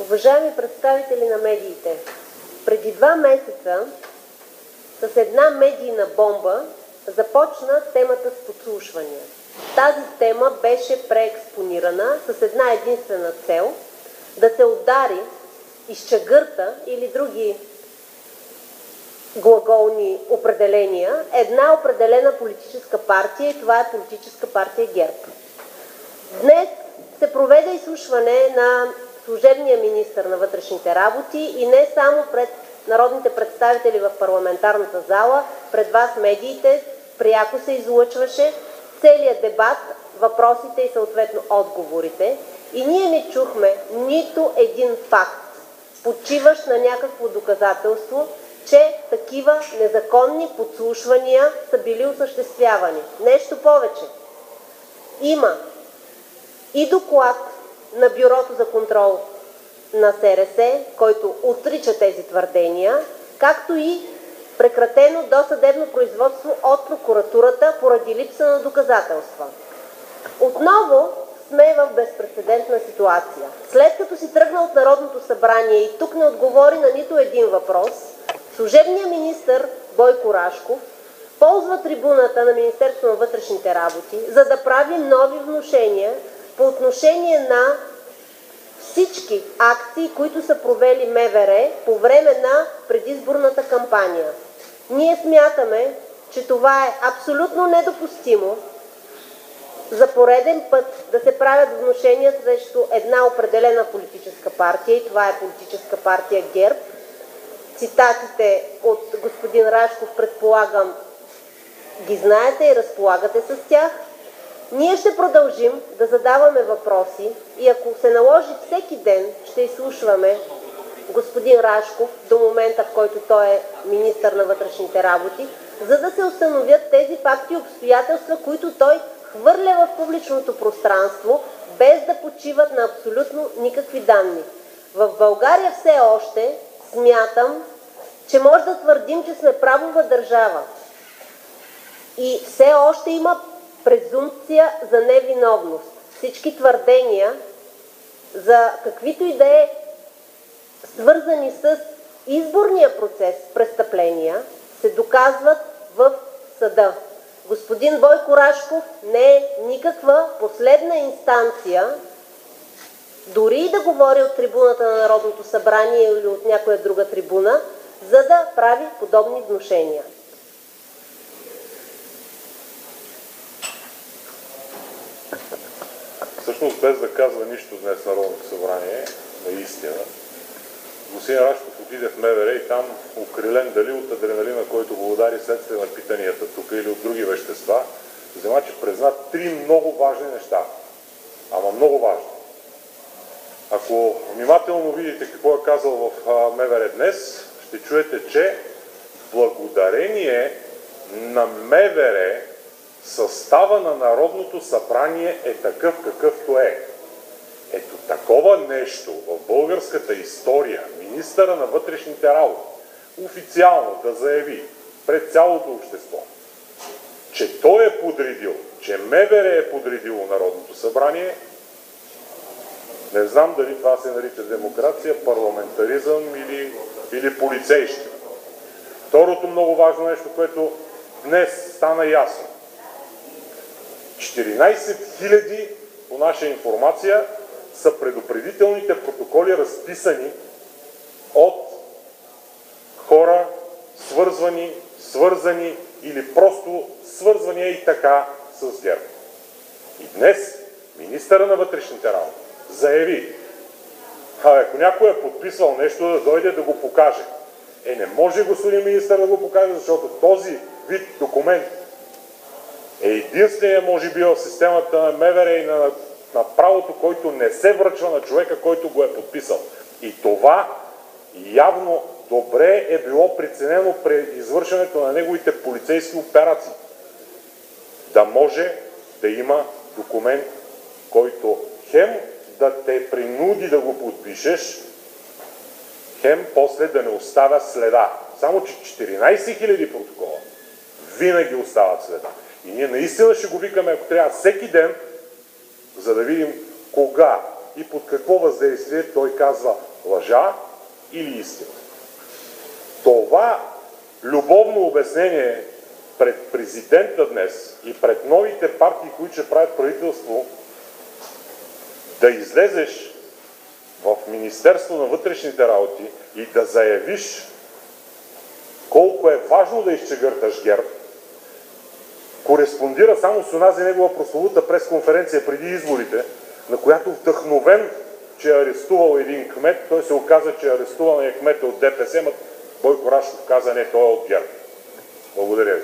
Уважаеми представители на медиите, преди 2 месеца с една медийна бомба започна темата с подслушвания. Тази тема беше преекспонирана с една единствена цел – да се удари, изчегърта или други глаголни определения една определена политическа партия, и това е политическа партия ГЕРБ. Днес се проведе изслушване на служебния министър на вътрешните работи и не само пред народните представители в парламентарната зала, пред вас медиите, пряко се излъчваше целият дебат, въпросите и съответно отговорите. И ние не чухме нито един факт, почиващ на някакво доказателство, че такива незаконни подслушвания са били осъществявани. Нещо повече. Има и доклад на Бюрото за контрол на СРС, който отрича тези твърдения, както и прекратено досъдебно производство от прокуратурата поради липса на доказателства. Отново сме в безпрецедентна ситуация. След като си тръгна от Народното събрание и тук не отговори на нито един въпрос, служебният министър Бойко Рашков ползва трибуната на Министерството на вътрешните работи, за да прави нови внушения по отношение на всички акции, които са провели МВР по време на предизборната кампания. Ние смятаме, че това е абсолютно недопустимо за пореден път да се правят внушения срещу една определена политическа партия, и това е политическа партия ГЕРБ. Цитатите от господин Рашков, предполагам, ги знаете и разполагате с тях. Ние ще продължим да задаваме въпроси и ако се наложи всеки ден, ще изслушваме господин Рашков до момента, в който той е министър на вътрешните работи, за да се установят тези факти и обстоятелства, които той хвърля в публичното пространство, без да почиват на абсолютно никакви данни. В България все още смятам, че може да твърдим, че сме правова държава. И все още има презумпция за невиновност. Всички твърдения за каквито и да е свързани с изборния процес престъпления се доказват в съда. Господин Бойко Рашков не е никаква последна инстанция, дори и да говори от трибуната на Народното събрание или от някоя друга трибуна, за да прави подобни внушения. Всъщност, без да казва нищо днес Народното събрание, наистина, господин Рашков отиде в МВР и там, укрилен дали от адреналина, който го удари следствие на питанията тук или от други вещества, взема, че призна 3 много важни неща. Ама много важни. Ако внимателно видите какво е казал в МВР днес, ще чуете, че благодарение на МВР състава на Народното събрание е такъв какъвто е. Ето такова нещо в българската история министъра на вътрешните работи официално да заяви пред цялото общество, че той е подредил, че МВР е подредило Народното събрание, не знам дали това се нарича демокрация, парламентаризъм или полицейщина. Второто много важно нещо, което днес стана ясно. 14 000, по наша информация, са предупредителните протоколи, разписани от хора, свързани или просто свързвани и така с ГЕРБ. И днес министъра на вътрешните работи заяви, ако някой е подписвал нещо, да дойде да го покаже. Не може господин министър да го покаже, защото този вид документ е единствения, може би, в системата на МВР и на правото, който не се връчва на човека, който го е подписал. И това явно добре е било преценено при извършването на неговите полицейски операции. Да може да има документ, който хем да те принуди да го подпишеш, хем после да не оставя следа. Само че 14 000 протокола винаги остават следа. И ние наистина ще го викаме, ако трябва, всеки ден, за да видим кога, и под какво въздействие той казва лъжа или истина. Това любовно обяснение пред президента днес и пред новите партии, които ще правят правителство, да излезеш в Министерство на вътрешните работи и да заявиш колко е важно да изчегърташ ГЕРБ, кореспондира само с онази негова прословута пресконференция преди изборите, на която вдъхновен, че е арестувал един кмет, той се оказа, че е арестуван кмет от ДПС, но Бойко Рашков каза не, той е от ГЕРБ. Благодаря ви.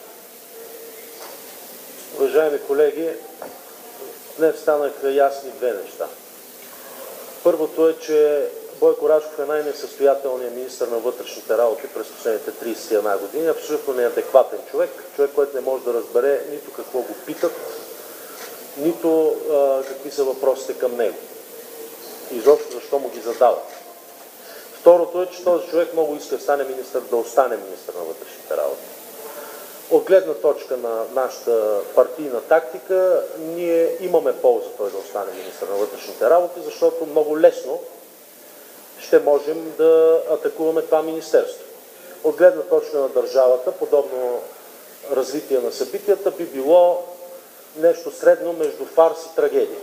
Уважаеми колеги, днес станаха ясни две неща. Първото е, че Бойко Рашков е най-несъстоятелният министър на вътрешните работи през последните 31 години. Абсолютно неадекватен човек. Човек, който не може да разбере нито какво го питат, нито какви са въпросите към него. Изобщо защо му ги задават. Второто е, че този човек много иска да стане министър, да остане министър на вътрешните работи. От гледна точка на нашата партийна тактика, ние имаме полза той да остане министър на вътрешните работи, защото много лесно ще можем да атакуваме това министерство. От гледна точка на държавата, подобно развитие на събитията би било нещо средно между фарс и трагедия.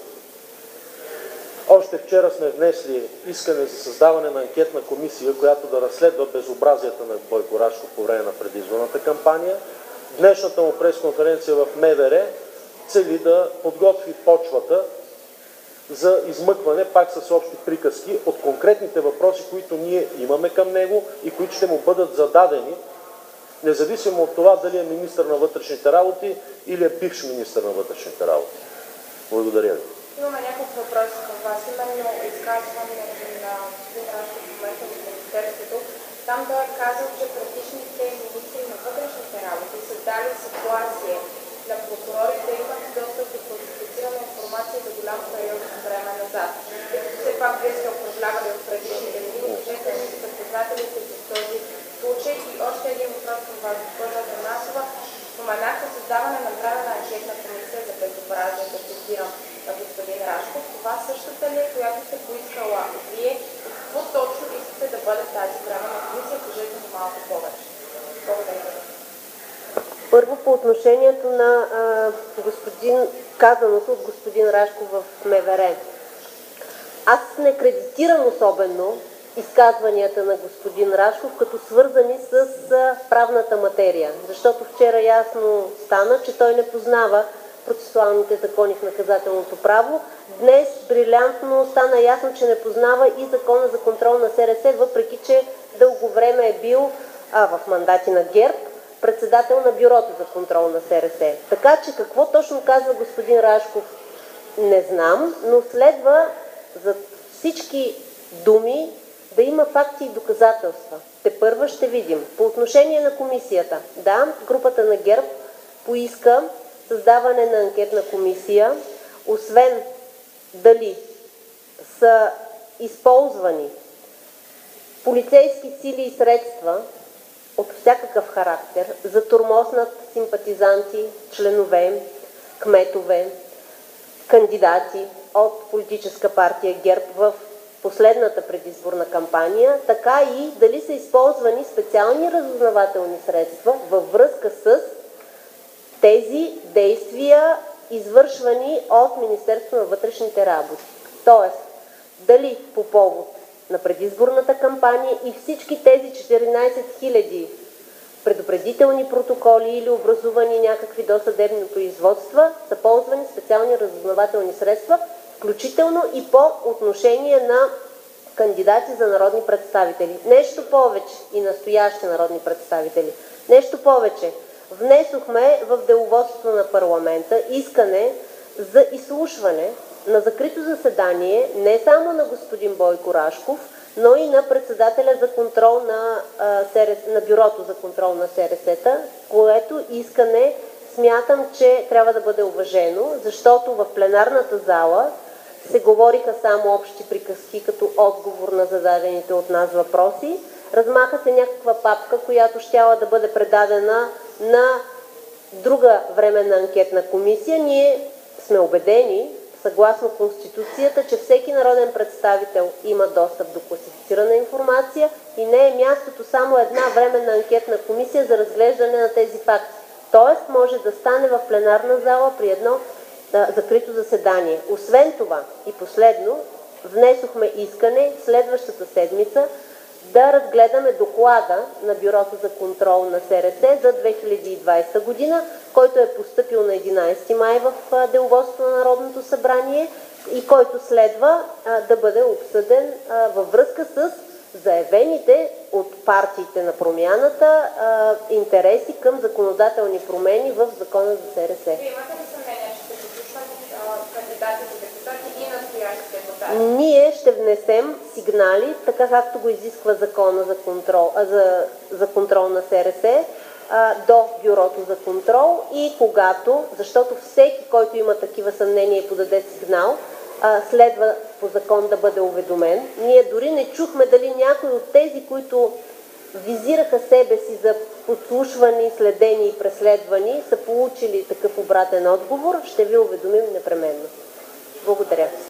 Още вчера сме внесли искане за създаване на анкетна комисия, която да разследва безобразията на Бойко Рашков по време на предизборната кампания. Днешната му пресконференция в МВР цели да подготви почвата за измъкване, пак с общи приказки, от конкретните въпроси, които ние имаме към него и които ще му бъдат зададени, независимо от това дали е министър на вътрешните работи или е бивш министър на вътрешните работи. Благодаря ви. Имаме няколко въпроси към вас. Именно изказването на господин Рашков в момента в Министерството. Там той е казал, че предишните министри на вътрешните работи са дали ситуация на прокурорите да имат достъп до класифицирана информация за голям период от време назад. Все пак вие сте управлявали от предишните години, кажете ли сте запознатели с този случай. И още един въпрос към вас, госпожа Атанасова. Споменахте създаване на временна анкетна комисия за безобразие, да цитирам на господин Рашков. Това същата ли е, която сте поискала вие? Какво точно искате да бъде тази временна комисия? Кажете ни малко повече. Благодаря. Първо по отношението на казаното от господин Рашков в МВР. Аз не кредитирам особено изказванията на господин Рашков като свързани с правната материя, защото вчера ясно стана, че той не познава процесуалните закони в наказателното право. Днес брилянтно стана ясно, че не познава и закона за контрол на СРС, въпреки че дълго време е бил в мандати на ГЕРБ председател на Бюрото за контрол на СРС. Така че какво точно казва господин Рашков не знам, но следва за всички думи да има факти и доказателства. Тепърва ще видим. По отношение на комисията. Да, групата на ГЕРБ поиска създаване на анкетна комисия, освен дали са използвани полицейски сили и средства от всякакъв характер за тормоз над симпатизанти, членове, кметове, кандидати от политическа партия ГЕРБ в последната предизборна кампания, така и дали са използвани специални разузнавателни средства във връзка с тези действия, извършвани от Министерството на вътрешните работи. Тоест, дали по повод на предизборната кампания и всички тези 14 000 предупредителни протоколи или образувани някакви досъдебни производства са ползвани специални разузнавателни средства, включително и по отношение на кандидати за народни представители. Нещо повече и настоящи народни представители. Нещо повече. Внесохме в деловодството на парламента искане за изслушване на закрито заседание не само на господин Бойко Рашков, но и на председателя за контрол на Бюрото за контрол на СРС-та, което искане смятам, че трябва да бъде уважено, защото в пленарната зала се говориха само общи приказки като отговор на зададените от нас въпроси. Размаха се някаква папка, която щяла да бъде предадена на друга временна анкетна комисия. Ние сме убедени, съгласно Конституцията, че всеки народен представител има достъп до класифицирана информация и не е мястото само една временна анкетна комисия за разглеждане на тези факти. Тоест може да стане в пленарна зала при едно закрито заседание. Освен това и последно, внесохме искане следващата седмица да разгледаме доклада на Бюрото за контрол на СРС за 2020 година, който е постъпил на 11 май в деловодството на Народното събрание и който следва да бъде обсъден във връзка с заявените от партиите на промяната интереси към законодателни промени в Закона за СРС. Вие имате ли съмнение, че се послушват кандидати за депутати и настоящите депутати? Ние ще внесем сигнали, така както го изисква Закона за контрол на СРС, до Бюрото за контрол и когато, защото всеки, който има такива съмнения и подаде сигнал, следва по закон да бъде уведомен. Ние дори не чухме дали някой от тези, които визираха себе си за подслушвани, следени и преследвани, са получили такъв обратен отговор. Ще ви уведомим непременно. Благодаря.